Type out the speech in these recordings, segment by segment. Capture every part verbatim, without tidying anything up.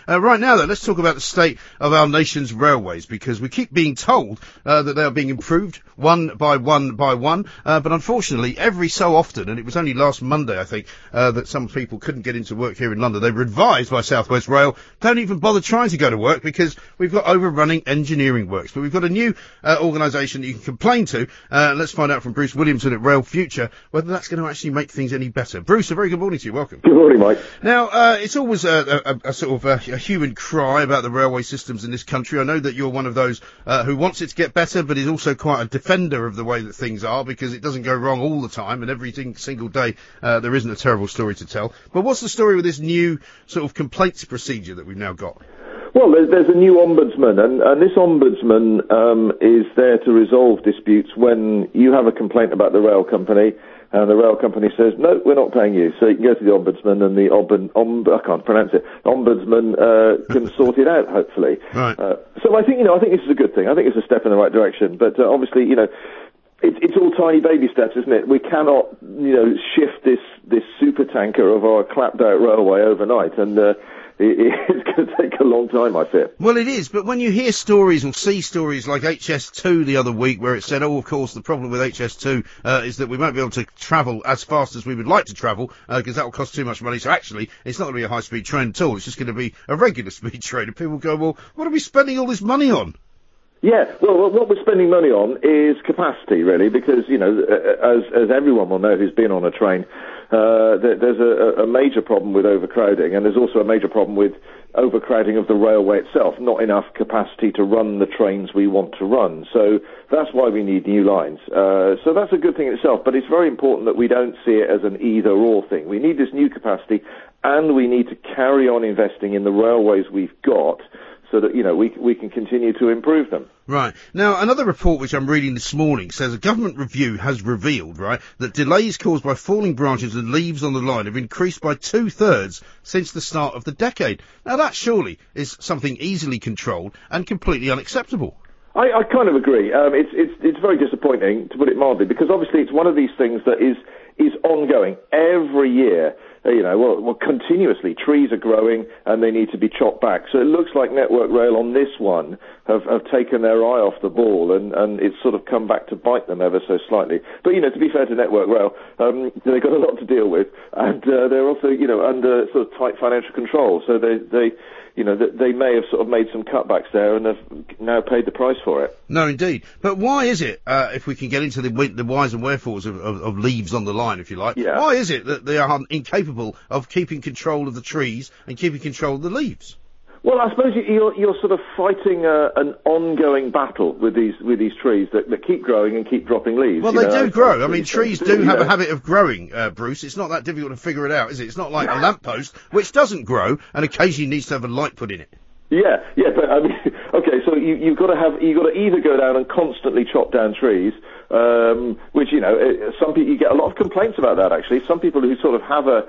Uh, right now, though, let's talk about the state of our nation's railways, because we keep being told uh, that they are being improved one by one by one, uh, but unfortunately, every so often, and it was only last Monday, I think, uh, that some people couldn't get into work here in London. They were advised by South West Rail, don't even bother trying to go to work because we've got overrunning engineering works. But we've got a new uh, organisation that you can complain to. Uh, let's find out from Bruce Williamson at Rail Future whether that's going to actually make things any better. Bruce, a very good morning to you. Welcome. Good morning, Mike. Now, uh, it's always a, a, a sort of a, a human cry about the railway systems in this country. I know that you're one of those uh, who wants it to get better, but is also quite a defender of the way that things are, because it doesn't go wrong all the time, and every single day uh, there isn't a terrible story to tell. But what's the story with this new sort of complaints procedure that we've now got? Well, there's, there's a new ombudsman, and, and this ombudsman um, is there to resolve disputes when you have a complaint about the rail company, and the rail company says, no, we're not paying you. So you can go to the ombudsman, and the omb- omb- I can't pronounce it, ombudsman uh, can sort it out, hopefully. Right. Uh, so I think, you know, I think this is a good thing. I think it's a step in the right direction. But uh, obviously, you know, It's, it's all tiny baby steps, isn't it? We cannot, you know, shift this, this super tanker of our clapped out railway overnight, and uh, it, it's going to take a long time, I fear. Well, it is, but when you hear stories or see stories like H S two the other week, where it said, oh, of course, the problem with H S two uh, is that we won't be able to travel as fast as we would like to travel, because uh, that will cost too much money. So actually, it's not going to be a high-speed train at all. It's just going to be a regular speed train. And people go, well, what are we spending all this money on? Yeah, well, what we're spending money on is capacity, really, because, you know, as as everyone will know who's been on a train, uh, there's a, a major problem with overcrowding, and there's also a major problem with overcrowding of the railway itself, not enough capacity to run the trains we want to run. So that's why we need new lines. Uh, so that's a good thing in itself, but it's very important that we don't see it as an either-or thing. We need this new capacity, and we need to carry on investing in the railways we've got, so that, you know, we we can continue to improve them. Right. Now, another report which I'm reading this morning says a government review has revealed, right, that delays caused by falling branches and leaves on the line have increased by two-thirds since the start of the decade. Now, that surely is something easily controlled and completely unacceptable. I, I kind of agree. Um, it's it's it's very disappointing, to put it mildly, because obviously it's one of these things that is is ongoing every year. Uh, you know, well, well, continuously trees are growing and they need to be chopped back. So it looks like Network Rail on this one have, have taken their eye off the ball, and, and it's sort of come back to bite them ever so slightly. But, you know, to be fair to Network Rail, um, they've got a lot to deal with, and uh, they're also, you know, under sort of tight financial control. So they, they, you know, they may have sort of made some cutbacks there and have now paid the price for it. No, indeed. But why is it, uh, if we can get into the, the whys and wherefores of, of, of leaves on the line, if you like, yeah. why is it that they are incapable of keeping control of the trees and keeping control of the leaves? Well, I suppose you're, you're sort of fighting a, an ongoing battle with these with these trees that, that keep growing and keep dropping leaves. Well, you they know, do grow. I mean, trees do, do have yeah. a habit of growing, uh, Bruce. It's not that difficult to figure it out, is it? It's not like a lamppost, which doesn't grow and occasionally needs to have a light put in it. Yeah, yeah, but I mean, okay, so you, you've got to have, you've got to either go down and constantly chop down trees, um, which, you know, some people, you get a lot of complaints about that, actually. Some people who sort of have a,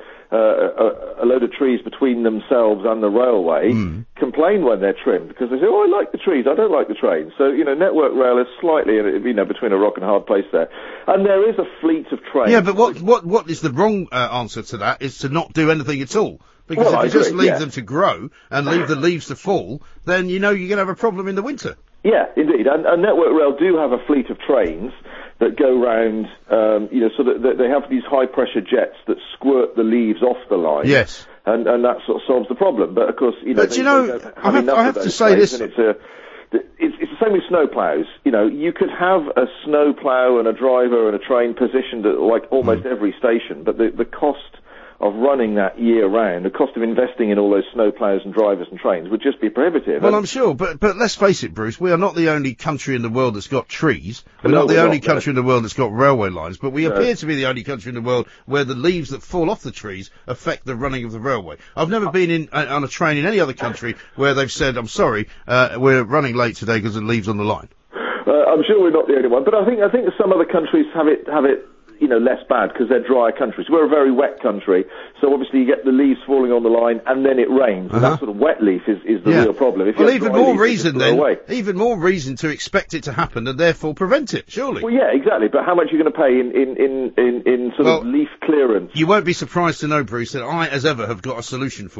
uh, a, a load of trees between themselves and the railway mm. complain when they're trimmed, because they say, oh, I like the trees, I don't like the trains. So, you know, Network Rail is slightly, you know, between a rock and a hard place there. And there is a fleet of trains. Yeah, but what, what, what is the wrong uh, answer to that is to not do anything at all. Because well, if you I just agree, leave yeah. them to grow and leave the leaves to fall, then you know you're going to have a problem in the winter. Yeah, indeed. And, and Network Rail do have a fleet of trains that go round, um, you know, so that they have these high-pressure jets that squirt the leaves off the line. Yes. And, and that sort of solves the problem. But, of course, you know, but they, you know, they don't have I have, enough I have of to those say trains, this. And it's, a, it's, it's the same with snow plows. You know, you could have a snow plow and a driver and a train positioned at, like, almost mm. every station, but the, the cost of running that year round, the cost of investing in all those snow plows and drivers and trains would just be prohibitive. Well, I'm sure, but but let's face it, Bruce, we are not the only country in the world that's got trees. We're no, not the we're only not, country no. in the world that's got railway lines, but we no. appear to be the only country in the world where the leaves that fall off the trees affect the running of the railway. I've never been in uh, on a train in any other country where they've said, I'm sorry, uh, we're running late today because of leaves on the line. Uh, I'm sure we're not the only one, but I think I think some other countries have it have it. you know, less bad because they're drier countries. We're a very wet country, so obviously you get the leaves falling on the line and then it rains. And uh-huh. that sort of wet leaf is, is the yeah. real problem. If well, you even more leaf, reason then, away. even more reason to expect it to happen and therefore prevent it, surely. Well, yeah, exactly. But how much are you going to pay in, in, in, in, in sort well, of leaf clearance? You won't be surprised to know, Bruce, that I, as ever, have got a solution for you.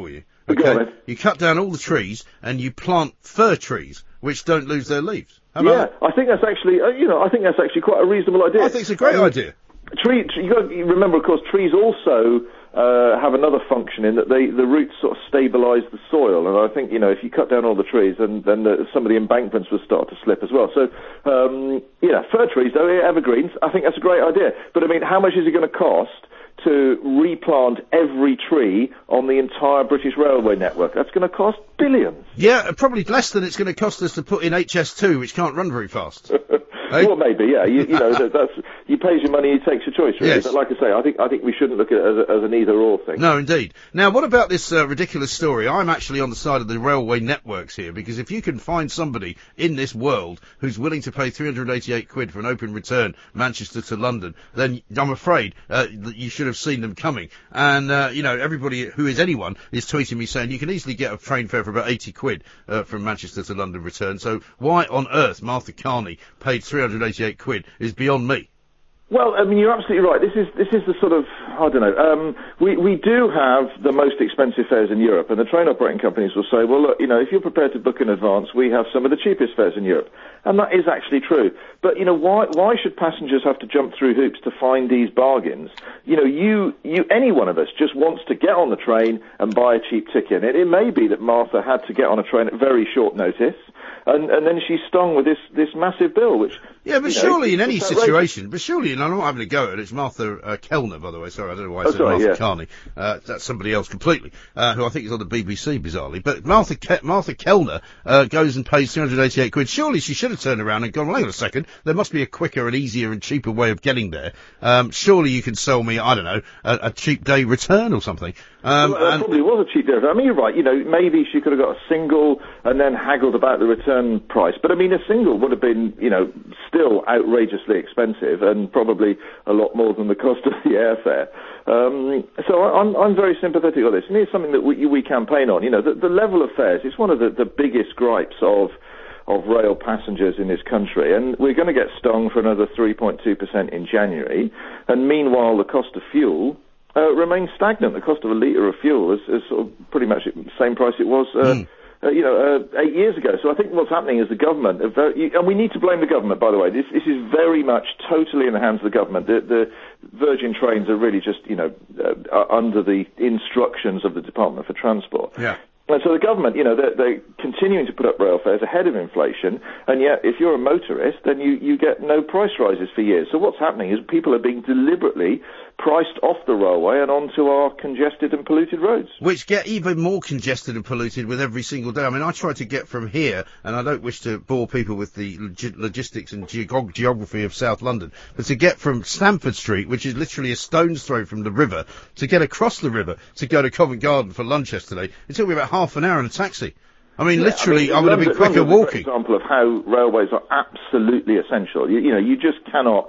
Okay, you cut down all the trees and you plant fir trees, which don't lose their leaves. How about yeah, that? I think that's actually, uh, you know, I think that's actually quite a reasonable idea. I think it's a great um, idea. Tree, you got to remember, of course, trees also uh, have another function in that they the roots sort of stabilise the soil, and I think, you know, if you cut down all the trees, then then the, some of the embankments will start to slip as well. So, um, yeah, fir trees, though, evergreens, I think that's a great idea. But I mean, how much is it going to cost to replant every tree on the entire British railway network? That's going to cost billions. Yeah, probably less than it's going to cost us to put in H S two, which can't run very fast. Hey? Well, maybe, yeah. You, you know, that, that's you pays your money, you takes your choice, really. Yes. But like I say, I think I think we shouldn't look at it as, a, as an either-or thing. No, indeed. Now, what about this uh, ridiculous story? I'm actually on the side of the railway networks here, because if you can find somebody in this world who's willing to pay three hundred eighty-eight quid for an open return Manchester to London, then I'm afraid uh, that you should have seen them coming. And, uh, you know, everybody who is anyone is tweeting me saying you can easily get a train fare for about eighty quid uh, from Manchester to London return. So why on earth Martha Kearney paid three hundred eighty-eight quid is beyond me. Well, I mean, you're absolutely right. This is this is the sort of, I don't know, um, we, we do have the most expensive fares in Europe, and the train operating companies will say, well, look, you know, if you're prepared to book in advance, we have some of the cheapest fares in Europe. And that is actually true. But, you know, why why should passengers have to jump through hoops to find these bargains? You know, you, you any one of us just wants to get on the train and buy a cheap ticket. And it, it may be that Martha had to get on a train at very short notice, and, and then she's stung with this, this massive bill, which... Yeah, but you know, surely in any outrageous. situation, but surely, and I'm not having a go at it, it's Martha uh, Kellner, by the way, sorry, I don't know why I oh, said sorry, Martha yeah. Kearney, uh, that's somebody else completely, uh, who I think is on the B B C, bizarrely, but Martha Ke- Martha Kellner uh, goes and pays three hundred eighty-eight quid, surely she should have turned around and gone, well, hang on a second, there must be a quicker and easier and cheaper way of getting there, um, surely you can sell me, I don't know, a, a cheap day return or something. Um, well, that and probably was a cheap day. I mean, you're right. You know, maybe she could have got a single and then haggled about the return price. But I mean, a single would have been, you know, still outrageously expensive and probably a lot more than the cost of the airfare. Um, so I'm, I'm very sympathetic on this, and it's something that we, we campaign on. You know, the, the level of fares is one of the, the biggest gripes of of rail passengers in this country, and we're going to get stung for another three point two percent in January. And meanwhile, the cost of fuel Uh, remains stagnant. The cost of a litre of fuel is, is sort of pretty much the same price it was, uh, mm. uh, you know, uh, eight years ago. So I think what's happening is the government, are very, and we need to blame the government, by the way. This, this is very much totally in the hands of the government. The, the Virgin Trains are really just, you know, uh, under the instructions of the Department for Transport. Yeah. And so the government, you know, they're, they're continuing to put up rail fares ahead of inflation, and yet if you're a motorist, then you, you get no price rises for years. So what's happening is people are being deliberately priced off the railway and onto our congested and polluted roads. Which get even more congested and polluted with every single day. I mean, I try to get from here, and I don't wish to bore people with the log- logistics and geog- geography of South London, but to get from Stamford Street, which is literally a stone's throw from the river, to get across the river to go to Covent Garden for lunch yesterday, it took me about half an hour in a taxi. I mean, yeah, literally, I, mean, I would have been quicker walking. London's a great example of how railways are absolutely essential. You, you know, you just cannot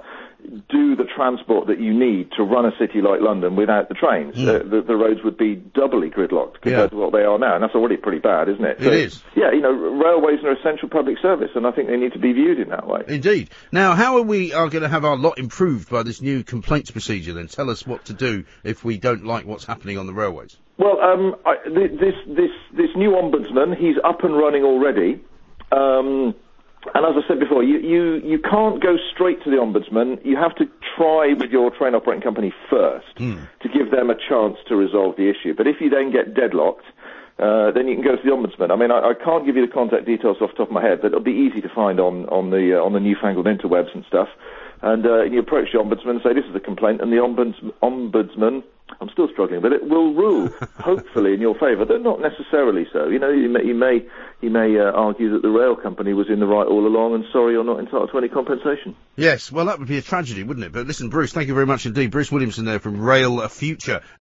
do the transport that you need to run a city like London without the trains. Mm. Uh, the, the roads would be doubly gridlocked compared yeah. to what they are now, and that's already pretty bad, isn't it? It so, is. Yeah, you know, railways are essential public service, and I think they need to be viewed in that way. Indeed. Now, how are we are going to have our lot improved by this new complaints procedure, then? Tell us what to do if we don't like what's happening on the railways. Well, um, I, this, this, this new ombudsman, he's up and running already. Um, And as I said before, you, you, you can't go straight to the Ombudsman. You have to try with your train operating company first mm. to give them a chance to resolve the issue. But if you then get deadlocked, uh, then you can go to the Ombudsman. I mean, I, I can't give you the contact details off the top of my head, but it'll be easy to find on, on, the, uh, on the newfangled interwebs and stuff. And uh, you approach the Ombudsman and say, this is a complaint, and the ombuds, Ombudsman, I'm still struggling, but it will rule, hopefully, in your favour, though not necessarily so. You know, you may, you may, you may uh, argue that the rail company was in the right all along, and sorry, you're not entitled to any compensation. Yes, well, that would be a tragedy, wouldn't it? But listen, Bruce, thank you very much indeed. Bruce Williamson there from Rail Future.